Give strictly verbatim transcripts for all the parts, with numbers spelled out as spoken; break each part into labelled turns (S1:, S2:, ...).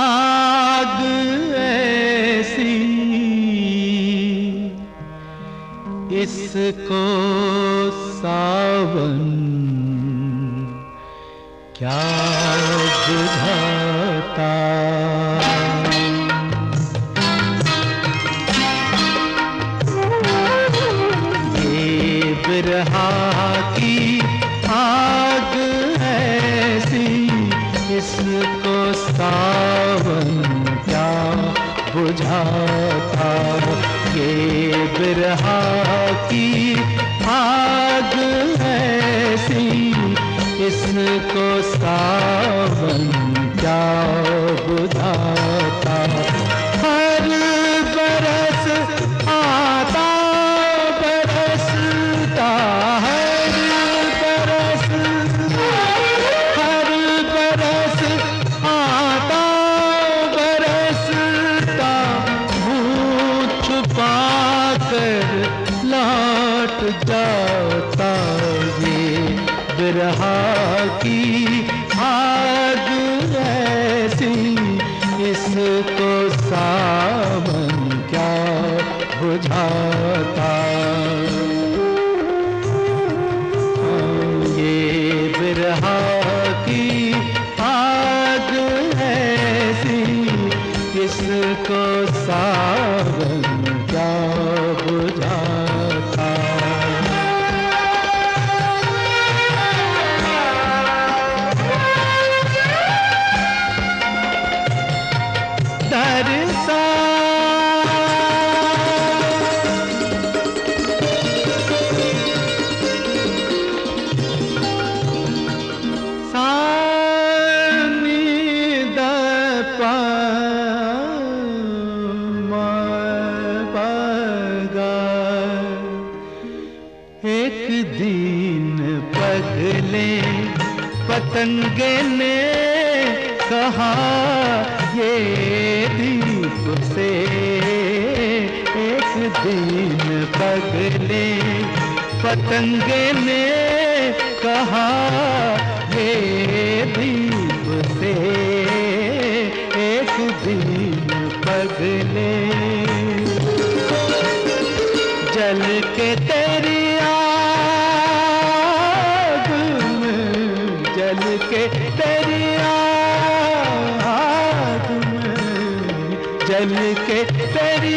S1: आग ऐसी इसको सावन क्या बुझाता। ये बिरहा की आग ऐसी इसको सावन क्या बुझाता। ये बिरहा की आग ऐसी इसको सावन क्या बुझाता। हर बरस आता बरसता, हर बरस हर बरस आता बरसता, मुँह छुपा कर लौट जाता। ये बिरहा की आग ऐसी इसको सावन क्या बुझाता। ये बिरहा की आग ऐसी इसको सावन क्या बुझाता। तरसा सानी दपा मगा, एक दिन पगले पतंगे ने कहा ये दीप से। एक दिन पगले पतंगे ने कहा ये दीप से। एक दिन पगले जल के तेरी आग में, जल के तेरी आग में, जल के तेरी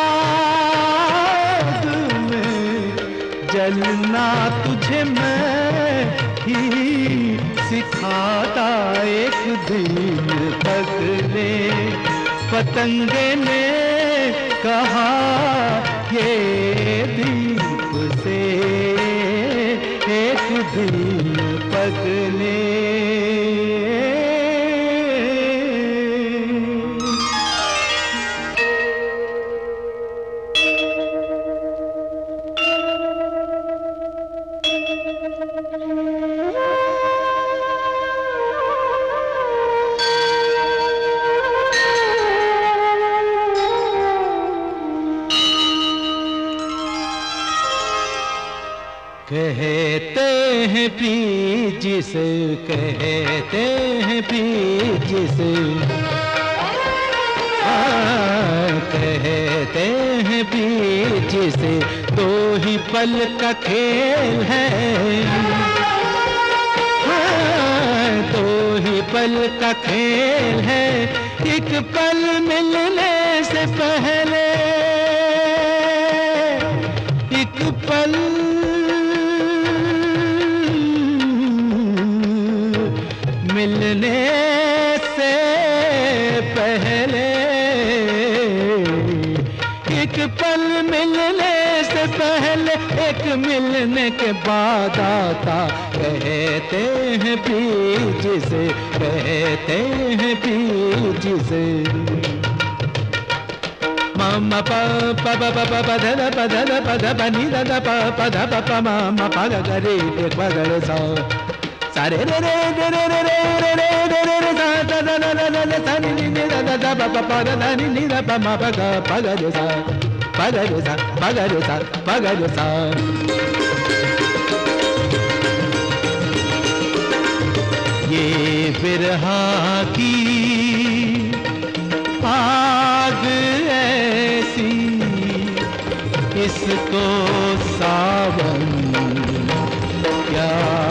S1: आग में जलना तुझे मैं ही सिखाता। एक दिन पगले पतंगे ने कहा ये दीप से। एक दिन पगले कहते हैं पी जिसे, कहते हैं पी जिसे, कहते हैं पी जिसे दो ही पल का खेल है। दो ही पल का खेल है, एक पल मिलने से पहले, एक पल मिलने से पहले, एक पल मिलने से पहले, एक मिलने के बाद आता। कहते हैं बीज से, कहते हैं बीज से। मामा पा पा पा पा पा ध ध प ध ध प ध प नि ध ध प प ध प प मामा पा ग ग रे रे प ग रे सा सा रे रे रे रे रे रे रे रे रे रे रे सा ध ध ध ध ध सा नि नि ध ध ध प प प ध ध नि नि ध प म प ग प ग रे सा प ग रे सा प ग रे सा प ग रे सा। ये बिरहा की इसको सावन क्या